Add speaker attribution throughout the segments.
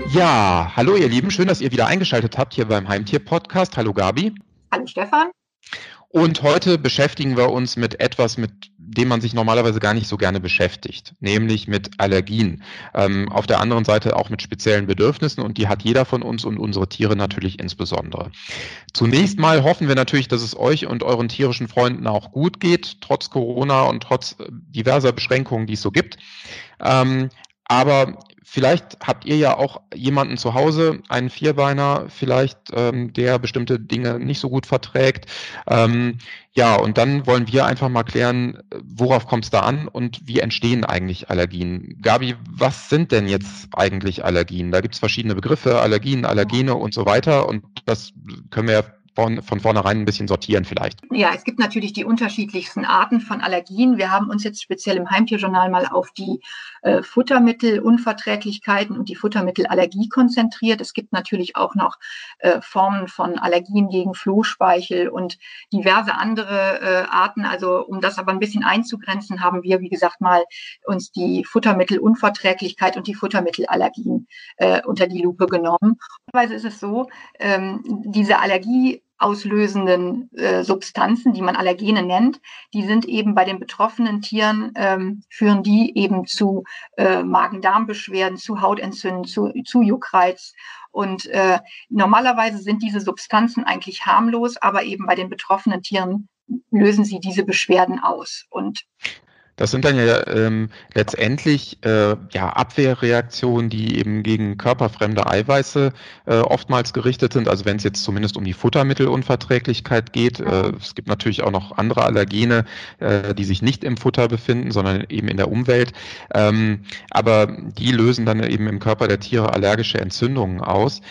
Speaker 1: Ja, hallo ihr Lieben, schön, dass ihr wieder eingeschaltet habt hier beim Heimtier-Podcast. Hallo Gabi.
Speaker 2: Hallo Stefan.
Speaker 1: Und heute beschäftigen wir uns mit etwas, mit dem man sich normalerweise gar nicht so gerne beschäftigt, nämlich mit Allergien. Auf der anderen Seite auch mit speziellen Bedürfnissen, und die hat jeder von uns und unsere Tiere natürlich insbesondere. Zunächst mal hoffen wir natürlich, dass es euch und euren tierischen Freunden auch gut geht, trotz Corona und trotz diverser Beschränkungen, die es so gibt. Aber vielleicht habt ihr ja auch jemanden zu Hause, einen Vierbeiner vielleicht, der bestimmte Dinge nicht so gut verträgt. Ja, und dann wollen wir einfach mal klären, worauf kommt es da an und wie entstehen eigentlich Allergien? Gabi, was sind denn jetzt eigentlich Allergien? Da gibt es verschiedene Begriffe, Allergien, Allergene und so weiter, und das können wir ja von vornherein ein bisschen sortieren vielleicht.
Speaker 2: Ja, es gibt natürlich die unterschiedlichsten Arten von Allergien. Wir haben uns jetzt speziell im Heimtierjournal mal auf die Futtermittelunverträglichkeiten und die Futtermittelallergie konzentriert. Es gibt natürlich auch noch Formen von Allergien gegen Flohspeichel und diverse andere Arten. Also um das aber ein bisschen einzugrenzen, haben wir, wie gesagt, mal uns die Futtermittelunverträglichkeit und die Futtermittelallergien unter die Lupe genommen. Normalerweise ist es so, diese Allergie auslösenden Substanzen, die man Allergene nennt, die sind eben bei den betroffenen Tieren, führen die eben zu Magen-Darm-Beschwerden, zu Hautentzündung, zu Juckreiz. Und normalerweise sind diese Substanzen eigentlich harmlos, aber eben bei den betroffenen Tieren lösen sie diese Beschwerden aus. Und
Speaker 1: das sind dann ja letztendlich Abwehrreaktionen, die eben gegen körperfremde Eiweiße oftmals gerichtet sind. Also wenn es jetzt zumindest um die Futtermittelunverträglichkeit geht. Es gibt natürlich auch noch andere Allergene, die sich nicht im Futter befinden, sondern eben in der Umwelt. Aber die lösen dann eben im Körper der Tiere allergische Entzündungen aus.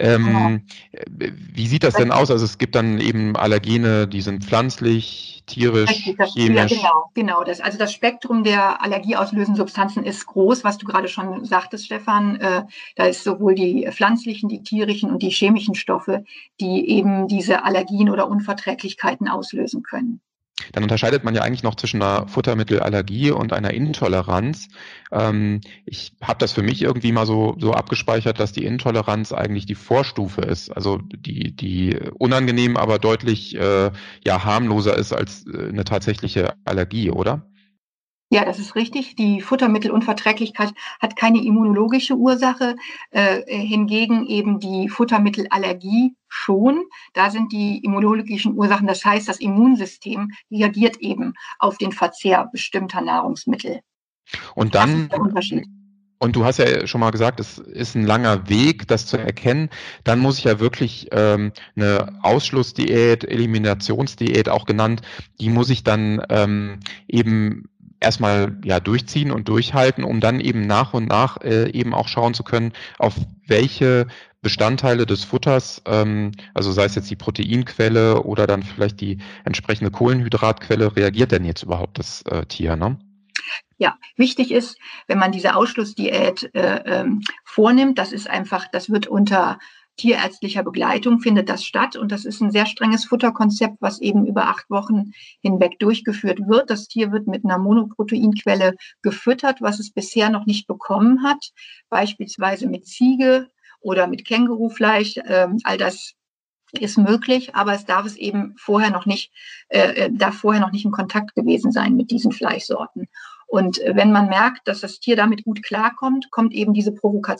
Speaker 1: Wie sieht das denn aus? Also es gibt dann eben Allergene, die sind pflanzlich, tierisch, chemisch.
Speaker 2: Ja, genau. Das Spektrum der allergieauslösenden Substanzen ist groß, was du gerade schon sagtest, Stefan. Da ist sowohl die pflanzlichen, die tierischen und die chemischen Stoffe, die eben diese Allergien oder Unverträglichkeiten auslösen können.
Speaker 1: Dann unterscheidet man ja eigentlich noch zwischen einer Futtermittelallergie und einer Intoleranz. Ich habe das für mich irgendwie mal so abgespeichert, dass die Intoleranz eigentlich die Vorstufe ist, also die unangenehm, aber deutlich harmloser ist als eine tatsächliche Allergie, oder?
Speaker 2: Ja, das ist richtig. Die Futtermittelunverträglichkeit hat keine immunologische Ursache, hingegen eben die Futtermittelallergie schon. Da sind die immunologischen Ursachen, das heißt, das Immunsystem reagiert eben auf den Verzehr bestimmter Nahrungsmittel.
Speaker 1: Und dann,
Speaker 2: das ist der Unterschied.
Speaker 1: Und du hast ja schon mal gesagt, es ist ein langer Weg, das zu erkennen. Dann muss ich ja wirklich eine Ausschlussdiät, Eliminationsdiät auch genannt, die muss ich dann eben erstmal durchziehen und durchhalten, um dann eben nach und nach eben auch schauen zu können, auf welche Bestandteile des Futters, also sei es jetzt die Proteinquelle oder dann vielleicht die entsprechende Kohlenhydratquelle, reagiert denn jetzt überhaupt das Tier, ne?
Speaker 2: Ja, wichtig ist, wenn man diese Ausschlussdiät vornimmt, das wird unter tierärztlicher Begleitung findet das statt, und das ist ein sehr strenges Futterkonzept, was eben über 8 Wochen hinweg durchgeführt wird. Das Tier wird mit einer Monoproteinquelle gefüttert, was es bisher noch nicht bekommen hat, beispielsweise mit Ziege oder mit Kängurufleisch. All das ist möglich, aber es darf vorher noch nicht in Kontakt gewesen sein mit diesen Fleischsorten. Und wenn man merkt, dass das Tier damit gut klarkommt, kommt eben der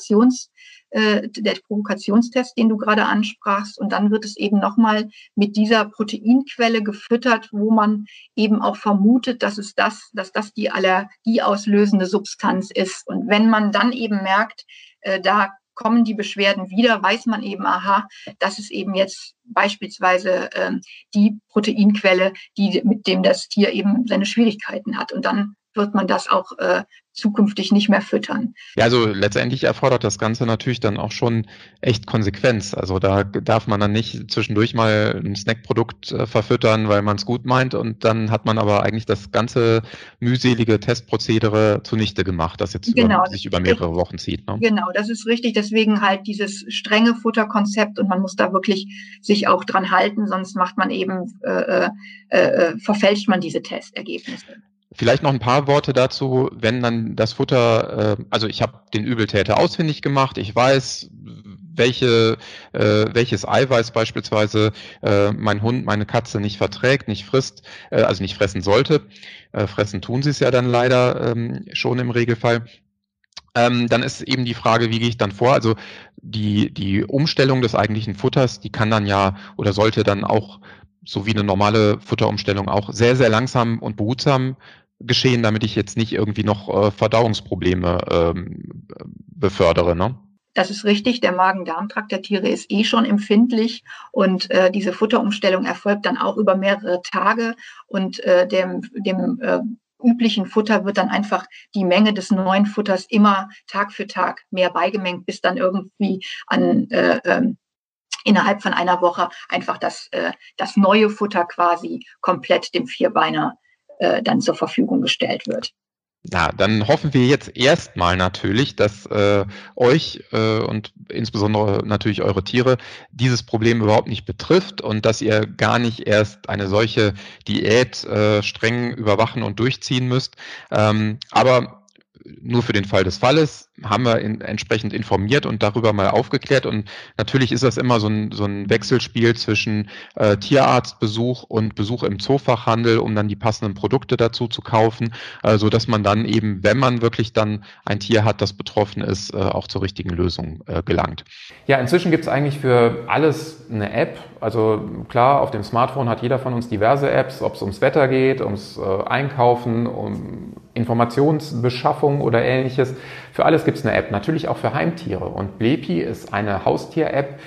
Speaker 2: Provokationstest, den du gerade ansprachst, und dann wird es eben nochmal mit dieser Proteinquelle gefüttert, wo man eben auch vermutet, dass das die allergieauslösende Substanz ist. Und wenn man dann eben merkt, da kommen die Beschwerden wieder, weiß man eben, aha, das ist eben jetzt beispielsweise die Proteinquelle, mit dem das Tier eben seine Schwierigkeiten hat. Und dann wird man das auch zukünftig nicht mehr füttern.
Speaker 1: Ja, also letztendlich erfordert das Ganze natürlich dann auch schon echt Konsequenz. Also da darf man dann nicht zwischendurch mal ein Snackprodukt verfüttern, weil man es gut meint, und dann hat man aber eigentlich das ganze mühselige Testprozedere zunichte gemacht, das jetzt sich über mehrere Wochen zieht. Ne?
Speaker 2: Genau, das ist richtig. Deswegen halt dieses strenge Futterkonzept, und man muss da wirklich sich auch dran halten, sonst macht man eben verfälscht man diese Testergebnisse.
Speaker 1: Vielleicht noch ein paar Worte dazu, wenn dann das Futter, also ich habe den Übeltäter ausfindig gemacht, ich weiß, welches Eiweiß beispielsweise mein Hund, meine Katze nicht verträgt, nicht frisst, also nicht fressen sollte. Fressen tun sie es ja dann leider schon im Regelfall. Dann ist eben die Frage, wie gehe ich dann vor? Also die Umstellung des eigentlichen Futters, die kann dann ja oder sollte dann auch, so wie eine normale Futterumstellung auch, sehr, sehr langsam und behutsam geschehen, damit ich jetzt nicht irgendwie noch Verdauungsprobleme befördere, ne?
Speaker 2: Das ist richtig, der Magen-Darm-Trakt der Tiere ist schon empfindlich und diese Futterumstellung erfolgt dann auch über mehrere Tage und dem üblichen Futter wird dann einfach die Menge des neuen Futters immer Tag für Tag mehr beigemengt, bis dann irgendwie innerhalb von einer Woche einfach das neue Futter quasi komplett dem Vierbeiner dann zur Verfügung gestellt wird.
Speaker 1: Na, dann hoffen wir jetzt erstmal natürlich, dass euch und insbesondere natürlich eure Tiere dieses Problem überhaupt nicht betrifft und dass ihr gar nicht erst eine solche Diät streng überwachen und durchziehen müsst. Aber nur für den Fall des Falles haben wir entsprechend informiert und darüber mal aufgeklärt. Und natürlich ist das immer so ein Wechselspiel zwischen Tierarztbesuch und Besuch im Zoofachhandel, um dann die passenden Produkte dazu zu kaufen, so dass man dann eben, wenn man wirklich dann ein Tier hat, das betroffen ist, auch zur richtigen Lösung gelangt. Ja, inzwischen gibt es eigentlich für alles eine App. Also klar, auf dem Smartphone hat jeder von uns diverse Apps, ob es ums Wetter geht, ums Einkaufen, um Informationsbeschaffung oder ähnliches. Für alles gibt es eine App, natürlich auch für Heimtiere. Und Blepi ist eine Haustier-App,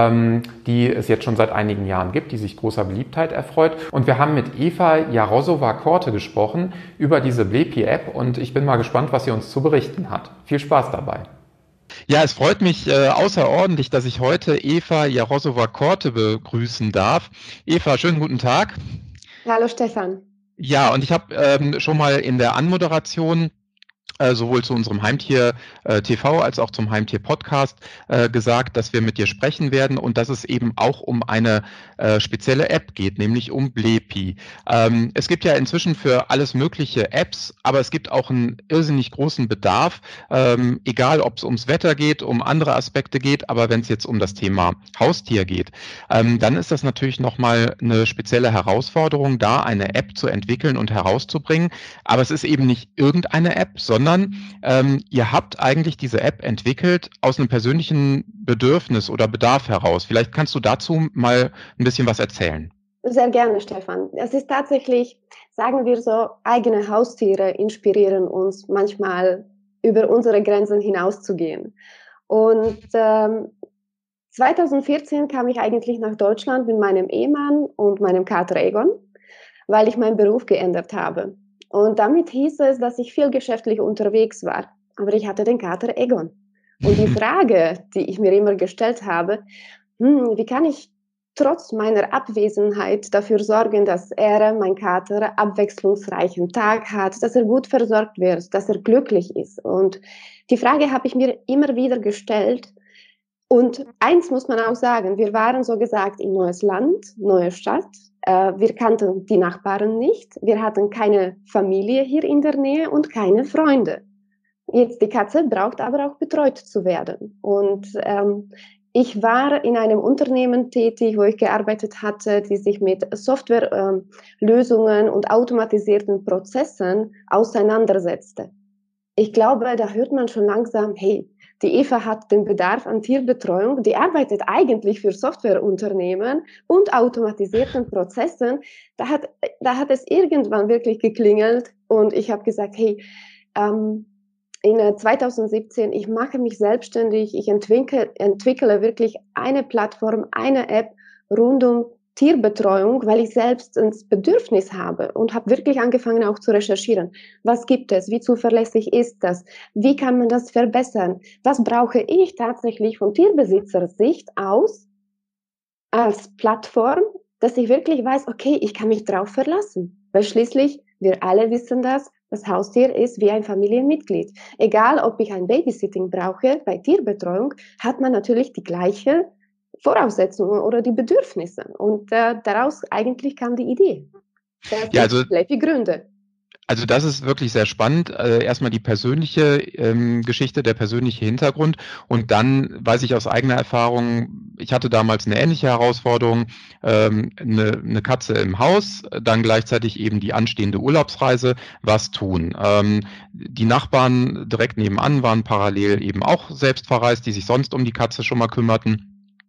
Speaker 1: die es jetzt schon seit einigen Jahren gibt, die sich großer Beliebtheit erfreut. Und wir haben mit Eva Jarosowa-Korte gesprochen über diese Blepi-App und ich bin mal gespannt, was sie uns zu berichten hat. Viel Spaß dabei. Ja, es freut mich außerordentlich, dass ich heute Eva Jarosowa-Korte begrüßen darf. Eva, schönen guten Tag.
Speaker 3: Hallo Stefan.
Speaker 1: Ja, und ich habe schon mal in der Anmoderation sowohl zu unserem Heimtier TV als auch zum Heimtier Podcast gesagt, dass wir mit dir sprechen werden und dass es eben auch um eine spezielle App geht, nämlich um Blepi. Es gibt ja inzwischen für alles mögliche Apps, aber es gibt auch einen irrsinnig großen Bedarf, egal ob es ums Wetter geht, um andere Aspekte geht, aber wenn es jetzt um das Thema Haustier geht, dann ist das natürlich nochmal eine spezielle Herausforderung, da eine App zu entwickeln und herauszubringen. Aber es ist eben nicht irgendeine App, sondern ihr habt eigentlich diese App entwickelt aus einem persönlichen Bedürfnis oder Bedarf heraus. Vielleicht kannst du dazu mal ein bisschen was erzählen.
Speaker 3: Sehr gerne, Stefan. Es ist tatsächlich, sagen wir so, eigene Haustiere inspirieren uns manchmal über unsere Grenzen hinauszugehen. Und 2014 kam ich eigentlich nach Deutschland mit meinem Ehemann und meinem Kater Egon, weil ich meinen Beruf geändert habe. Und damit hieß es, dass ich viel geschäftlich unterwegs war. Aber ich hatte den Kater Egon. Und die Frage, die ich mir immer gestellt habe, wie kann ich trotz meiner Abwesenheit dafür sorgen, dass mein Kater, abwechslungsreichen Tag hat, dass er gut versorgt wird, dass er glücklich ist. Und die Frage habe ich mir immer wieder gestellt. Und eins muss man auch sagen, wir waren so gesagt in neues Land, neue Stadt. Wir kannten die Nachbarn nicht. Wir hatten keine Familie hier in der Nähe und keine Freunde. Jetzt die Katze braucht aber auch betreut zu werden. Und ich war in einem Unternehmen tätig, wo ich gearbeitet hatte, die sich mit Softwarelösungen und automatisierten Prozessen auseinandersetzte. Ich glaube, da hört man schon langsam, hey, die Eva hat den Bedarf an Tierbetreuung, die arbeitet eigentlich für Softwareunternehmen und automatisierten Prozessen. Da hat es irgendwann wirklich geklingelt und ich habe gesagt, hey, in 2017, ich mache mich selbstständig, ich entwickle wirklich eine Plattform, eine App rund um Tierbetreuung, weil ich selbst ein Bedürfnis habe und habe wirklich angefangen auch zu recherchieren. Was gibt es? Wie zuverlässig ist das? Wie kann man das verbessern? Was brauche ich tatsächlich von Tierbesitzersicht aus als Plattform, dass ich wirklich weiß, okay, ich kann mich drauf verlassen. Weil schließlich, wir alle wissen das Haustier ist wie ein Familienmitglied. Egal, ob ich ein Babysitting brauche, bei Tierbetreuung hat man natürlich die gleiche Voraussetzungen oder die Bedürfnisse. Und daraus eigentlich kam die Idee.
Speaker 1: Ja, also
Speaker 3: Blepi Gründe.
Speaker 1: Also das ist wirklich sehr spannend. Erstmal die persönliche Geschichte, der persönliche Hintergrund und dann weiß ich aus eigener Erfahrung, ich hatte damals eine ähnliche Herausforderung, eine Katze im Haus, dann gleichzeitig eben die anstehende Urlaubsreise, was tun? Die Nachbarn direkt nebenan waren parallel eben auch selbst verreist, die sich sonst um die Katze schon mal kümmerten.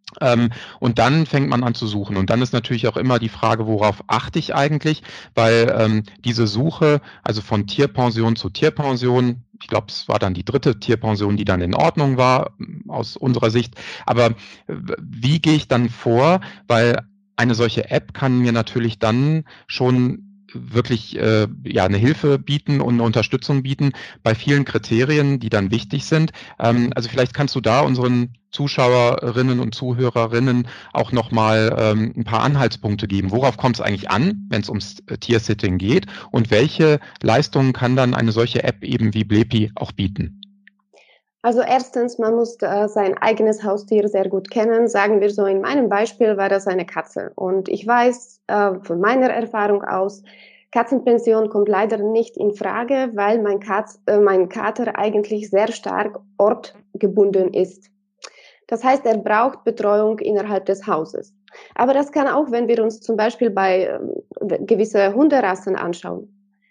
Speaker 1: Und dann fängt man an zu suchen. Und dann ist natürlich auch immer die Frage, worauf achte ich eigentlich? Weil diese Suche, also von Tierpension zu Tierpension, ich glaube, es war dann die dritte Tierpension, die dann in Ordnung war, aus unserer Sicht. Aber wie gehe ich dann vor? Weil eine solche App kann mir natürlich dann schon wirklich eine Hilfe bieten und eine Unterstützung bieten bei vielen Kriterien, die dann wichtig sind. Also vielleicht kannst du da unseren Zuschauerinnen und Zuhörerinnen auch nochmal ein paar Anhaltspunkte geben. Worauf kommt es eigentlich an, wenn es ums Tiersitting geht und welche Leistungen kann dann eine solche App eben wie Blepi auch bieten?
Speaker 3: Also erstens, man muss sein eigenes Haustier sehr gut kennen. Sagen wir so, in meinem Beispiel war das eine Katze. Und ich weiß von meiner Erfahrung aus, Katzenpension kommt leider nicht in Frage, weil mein Kater eigentlich sehr stark ortgebunden ist. Das heißt, er braucht Betreuung innerhalb des Hauses. Aber das kann auch, wenn wir uns zum Beispiel bei gewisse Hunderassen anschauen.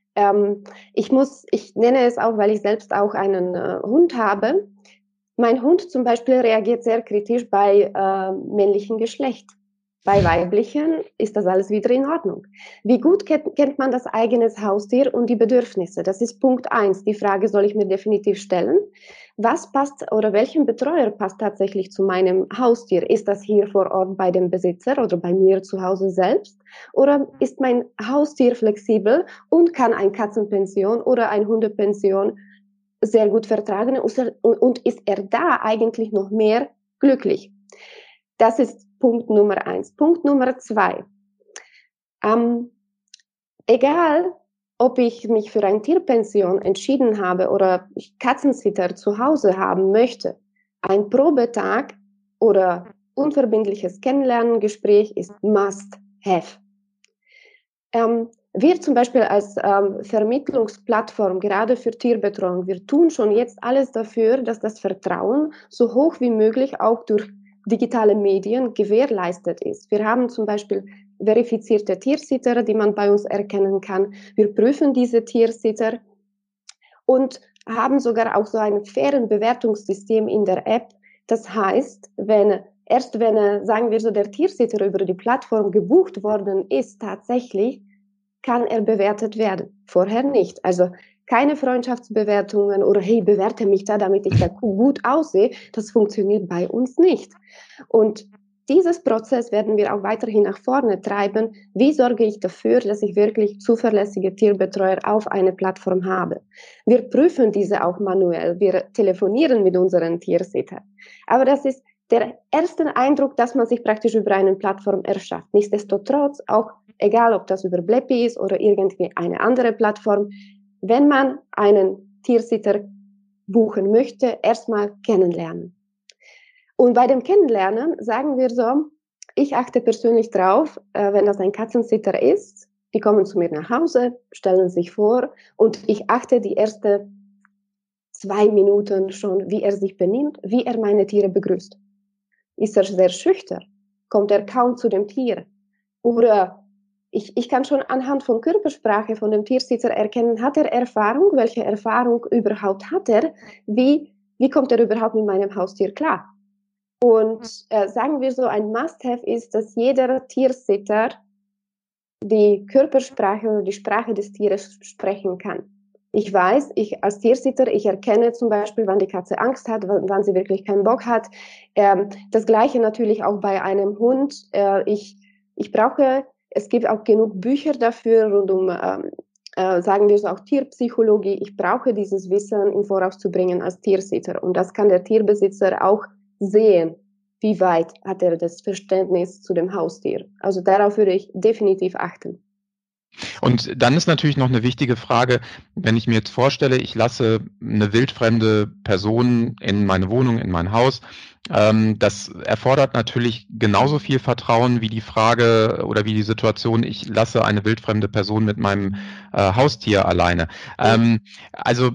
Speaker 3: Ich nenne es auch, weil ich selbst auch einen Hund habe. Mein Hund zum Beispiel reagiert sehr kritisch bei männlichen Geschlecht. Bei weiblichen ist das alles wieder in Ordnung. Wie gut kennt man das eigene Haustier und die Bedürfnisse? Das ist Punkt 1. Die Frage soll ich mir definitiv stellen. Was passt oder welchen Betreuer passt tatsächlich zu meinem Haustier? Ist das hier vor Ort bei dem Besitzer oder bei mir zu Hause selbst? Oder ist mein Haustier flexibel und kann ein Katzenpension oder ein Hundepension sehr gut vertragen und ist er da eigentlich noch mehr glücklich? Das ist Punkt Nummer 1. Punkt Nummer 2. Egal, ob ich mich für eine Tierpension entschieden habe oder ich Katzensitter zu Hause haben möchte, ein Probetag oder unverbindliches Kennenlerngespräch ist must have. Wir zum Beispiel als Vermittlungsplattform, gerade für Tierbetreuung, wir tun schon jetzt alles dafür, dass das Vertrauen so hoch wie möglich auch durch digitale Medien gewährleistet ist. Wir haben zum Beispiel verifizierte Tiersitter, die man bei uns erkennen kann. Wir prüfen diese Tiersitter und haben sogar auch so ein fairen Bewertungssystem in der App. Das heißt, wenn, sagen wir so, der Tiersitter über die Plattform gebucht worden ist, tatsächlich, kann er bewertet werden. Vorher nicht. Also keine Freundschaftsbewertungen oder hey, bewerte mich da, damit ich da gut aussehe. Das funktioniert bei uns nicht. Und dieses Prozess werden wir auch weiterhin nach vorne treiben. Wie sorge ich dafür, dass ich wirklich zuverlässige Tierbetreuer auf einer Plattform habe? Wir prüfen diese auch manuell. Wir telefonieren mit unseren Tiersittern. Aber das ist der erste Eindruck, dass man sich praktisch über eine Plattform erschafft. Nichtsdestotrotz, auch egal ob das über Blepi ist oder irgendwie eine andere Plattform, wenn man einen Tiersitter buchen möchte, erstmal kennenlernen. Und bei dem Kennenlernen sagen wir so, ich achte persönlich drauf, wenn das ein Katzensitter ist, die kommen zu mir nach Hause, stellen sich vor und ich achte die ersten 2 Minuten schon, wie er sich benimmt, wie er meine Tiere begrüßt. Ist er sehr schüchtern? Kommt er kaum zu dem Tier? Oder ich kann schon anhand von Körpersprache von dem Tiersitzer erkennen, hat er Erfahrung? Welche Erfahrung überhaupt hat er? Wie kommt er überhaupt mit meinem Haustier klar? Und sagen wir so, ein Must-have ist, dass jeder Tiersitter die Körpersprache oder die Sprache des Tieres sprechen kann. Ich weiß, ich als Tiersitter, ich erkenne zum Beispiel, wann die Katze Angst hat, wann sie wirklich keinen Bock hat. Das Gleiche natürlich auch bei einem Hund. Es gibt auch genug Bücher dafür rund um, sagen wir so, auch Tierpsychologie. Ich brauche dieses Wissen im Voraus zu bringen als Tiersitter. Und das kann der Tierbesitzer auch sehen. Wie weit hat er das Verständnis zu dem Haustier? Also darauf würde ich definitiv achten.
Speaker 1: Und dann ist natürlich noch eine wichtige Frage, wenn ich mir jetzt vorstelle, ich lasse eine wildfremde Person in meine Wohnung, in mein Haus. Das erfordert natürlich genauso viel Vertrauen wie die Frage oder wie die Situation, ich lasse eine wildfremde Person mit meinem Haustier alleine. Also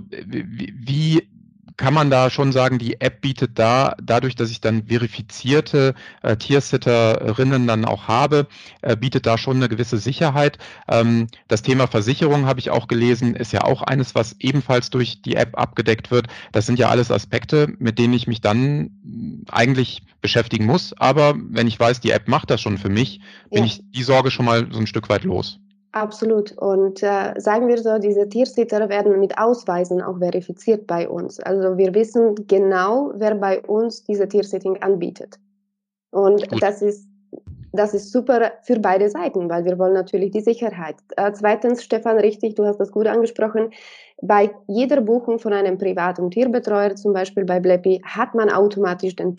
Speaker 1: wie kann man da schon sagen, die App bietet dadurch, dass ich dann verifizierte Tiersitterinnen dann auch habe, bietet da schon eine gewisse Sicherheit. Das Thema Versicherung habe ich auch gelesen, ist ja auch eines, was ebenfalls durch die App abgedeckt wird. Das sind ja alles Aspekte, mit denen ich mich dann eigentlich beschäftigen muss. Aber wenn ich weiß, die App macht das schon für mich, bin ich die Sorge schon mal so ein Stück weit los.
Speaker 3: Absolut. Und sagen wir so, diese Tiersitter werden mit Ausweisen auch verifiziert bei uns. Also wir wissen genau, wer bei uns diese Tiersitting anbietet. Und das ist super für beide Seiten, weil wir wollen natürlich die Sicherheit. Zweitens, Stefan, richtig, du hast das gut angesprochen, bei jeder Buchung von einem privaten Tierbetreuer, zum Beispiel bei Bleppi, hat man automatisch den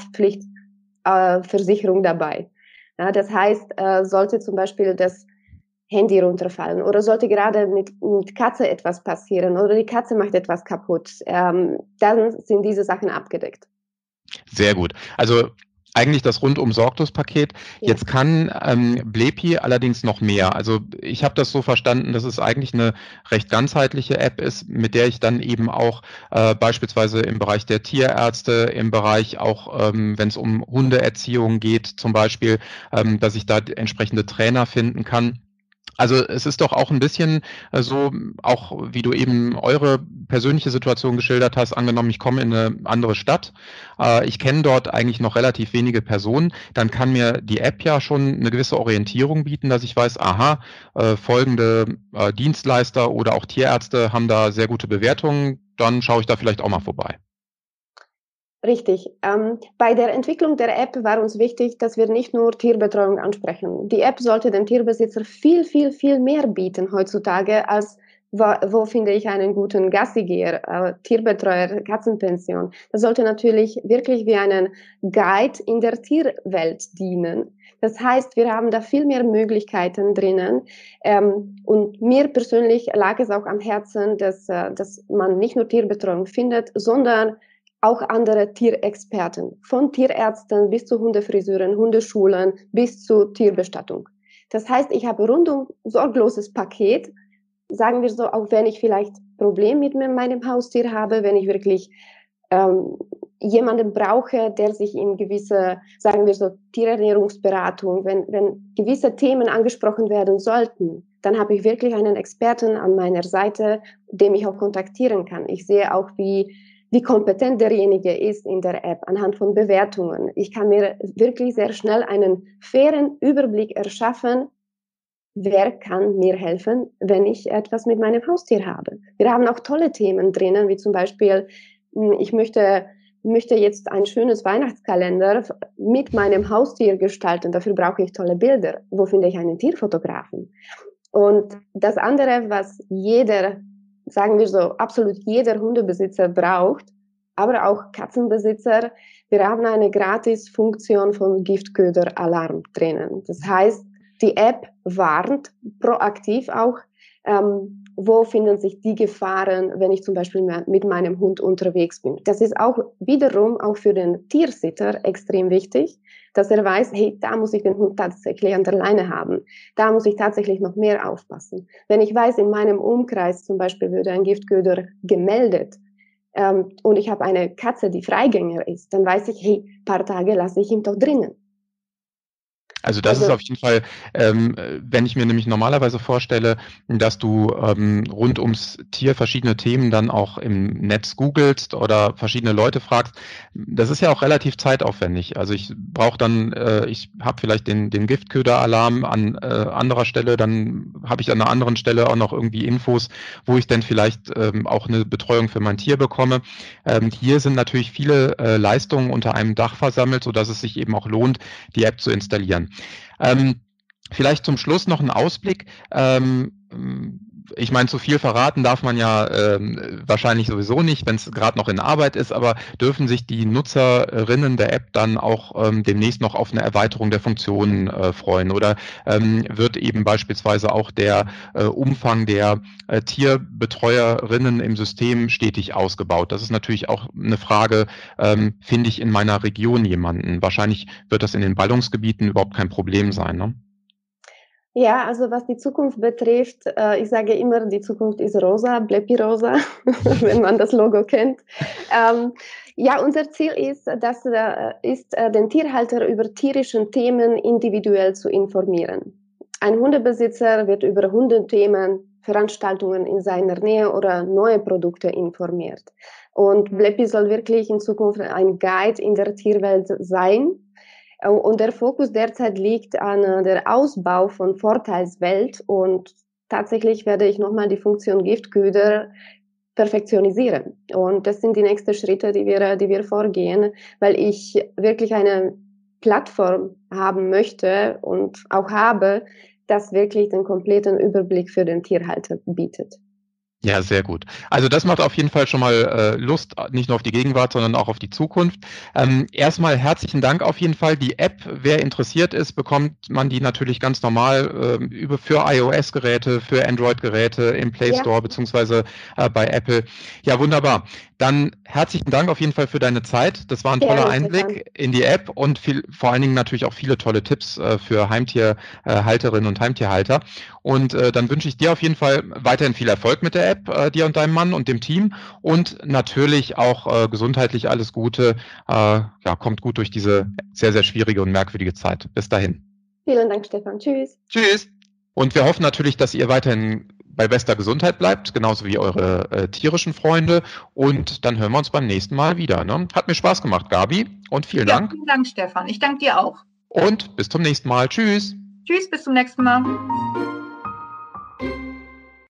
Speaker 3: Tierhaftpflichtversicherung dabei. Ja, das heißt, sollte zum Beispiel das Handy runterfallen oder sollte gerade mit Katze etwas passieren oder die Katze macht etwas kaputt, dann sind diese Sachen abgedeckt.
Speaker 1: Sehr gut. Also eigentlich das Rundum-Sorglos-Paket. Ja. Jetzt kann Bleppi allerdings noch mehr. Also ich habe das so verstanden, dass es eigentlich eine recht ganzheitliche App ist, mit der ich dann eben auch beispielsweise im Bereich der Tierärzte, im Bereich auch, wenn es um Hundeerziehung geht zum Beispiel, dass ich da entsprechende Trainer finden kann. Also es ist doch auch ein bisschen so, auch wie du eben eure persönliche Situation geschildert hast, angenommen, ich komme in eine andere Stadt, ich kenne dort eigentlich noch relativ wenige Personen, dann kann mir die App ja schon eine gewisse Orientierung bieten, dass ich weiß, aha, folgende Dienstleister oder auch Tierärzte haben da sehr gute Bewertungen, dann schaue ich da vielleicht auch mal vorbei.
Speaker 3: Richtig. Bei der Entwicklung der App war uns wichtig, dass wir nicht nur Tierbetreuung ansprechen. Die App sollte dem Tierbesitzer viel, viel, viel mehr bieten heutzutage, als wo finde ich einen guten Gassigeher, Tierbetreuer, Katzenpension. Das sollte natürlich wirklich wie einen Guide in der Tierwelt dienen. Das heißt, wir haben da viel mehr Möglichkeiten drinnen. Und mir persönlich lag es auch am Herzen, dass man nicht nur Tierbetreuung findet, sondern auch andere Tierexperten, von Tierärzten bis zu Hundefriseuren, Hundeschulen bis zu Tierbestattung. Das heißt, ich habe rundum sorgloses Paket, sagen wir so, auch wenn ich vielleicht Probleme mit meinem Haustier habe, wenn ich wirklich jemanden brauche, der sich in gewisse, sagen wir so, Tierernährungsberatung, wenn gewisse Themen angesprochen werden sollten, dann habe ich wirklich einen Experten an meiner Seite, den ich auch kontaktieren kann. Ich sehe auch, wie kompetent derjenige ist in der App anhand von Bewertungen. Ich kann mir wirklich sehr schnell einen fairen Überblick erschaffen, wer kann mir helfen, wenn ich etwas mit meinem Haustier habe. Wir haben auch tolle Themen drinnen, wie zum Beispiel, ich möchte jetzt ein schönes Weihnachtskalender mit meinem Haustier gestalten. Dafür brauche ich tolle Bilder. Wo finde ich einen Tierfotografen? Und das andere, was jeder, sagen wir so, absolut jeder Hundebesitzer braucht, aber auch Katzenbesitzer, wir haben eine Gratis-Funktion von Giftköder-Alarm drinnen. Das heißt, die App warnt proaktiv auch, wo finden sich die Gefahren, wenn ich zum Beispiel mit meinem Hund unterwegs bin. Das ist auch wiederum auch für den Tiersitter extrem wichtig, dass er weiß, hey, da muss ich den Hund tatsächlich an der Leine haben. Da muss ich tatsächlich noch mehr aufpassen. Wenn ich weiß, in meinem Umkreis zum Beispiel würde ein Giftköder gemeldet und ich habe eine Katze, die Freigänger ist, dann weiß ich, hey, paar Tage lasse ich ihn doch drinnen.
Speaker 1: Also das ist auf jeden Fall, wenn ich mir nämlich normalerweise vorstelle, dass du rund ums Tier verschiedene Themen dann auch im Netz googelst oder verschiedene Leute fragst, das ist ja auch relativ zeitaufwendig. Also ich brauche dann, ich habe vielleicht den Giftköder-Alarm an anderer Stelle, dann habe ich an einer anderen Stelle auch noch irgendwie Infos, wo ich dann vielleicht auch eine Betreuung für mein Tier bekomme. Hier sind natürlich viele Leistungen unter einem Dach versammelt, sodass es sich eben auch lohnt, die App zu installieren. Vielleicht zum Schluss noch ein Ausblick. ich meine, zu viel verraten darf man ja wahrscheinlich sowieso nicht, wenn es gerade noch in Arbeit ist, aber dürfen sich die Nutzerinnen der App dann auch demnächst noch auf eine Erweiterung der Funktionen freuen? Oder wird eben beispielsweise auch der Umfang der Tierbetreuerinnen im System stetig ausgebaut? Das ist natürlich auch eine Frage, finde ich in meiner Region jemanden? Wahrscheinlich wird das in den Ballungsgebieten überhaupt kein Problem sein, ne?
Speaker 3: Ja, also was die Zukunft betrifft, ich sage immer, die Zukunft ist rosa, Bleppi rosa, wenn man das Logo kennt. Ja, unser Ziel ist, den Tierhalter über tierischen Themen individuell zu informieren. Ein Hundebesitzer wird über Hundethemen, Veranstaltungen in seiner Nähe oder neue Produkte informiert. Und Bleppi soll wirklich in Zukunft ein Guide in der Tierwelt sein. Und der Fokus derzeit liegt an der Ausbau von Vorteilswelt und tatsächlich werde ich nochmal die Funktion Giftköder perfektionisieren. Und das sind die nächsten Schritte, die wir vorgehen, weil ich wirklich eine Plattform haben möchte und auch habe, das wirklich den kompletten Überblick für den Tierhalter bietet.
Speaker 1: Ja, sehr gut. Also das macht auf jeden Fall schon mal Lust, nicht nur auf die Gegenwart, sondern auch auf die Zukunft. Erstmal herzlichen Dank auf jeden Fall. Die App, wer interessiert ist, bekommt man die natürlich ganz normal für iOS-Geräte, für Android-Geräte im Play Store beziehungsweise bei Apple. Ja, wunderbar. Dann herzlichen Dank auf jeden Fall für deine Zeit. Das war ein toller Einblick in die App und vor allen Dingen natürlich auch viele tolle Tipps für Heimtierhalterinnen und Heimtierhalter. Und dann wünsche ich dir auf jeden Fall weiterhin viel Erfolg mit der App, dir und deinem Mann und dem Team und natürlich auch gesundheitlich alles Gute. Ja, kommt gut durch diese sehr, sehr schwierige und merkwürdige Zeit. Bis dahin.
Speaker 3: Vielen Dank, Stefan. Tschüss.
Speaker 1: Tschüss. Und wir hoffen natürlich, dass ihr weiterhin bei bester Gesundheit bleibt, genauso wie eure tierischen Freunde. Und dann hören wir uns beim nächsten Mal wieder. Ne? Hat mir Spaß gemacht, Gabi. Und vielen Dank.
Speaker 2: Vielen Dank, Stefan. Ich danke dir auch.
Speaker 1: Und bis zum nächsten Mal. Tschüss.
Speaker 2: Tschüss, bis zum nächsten Mal.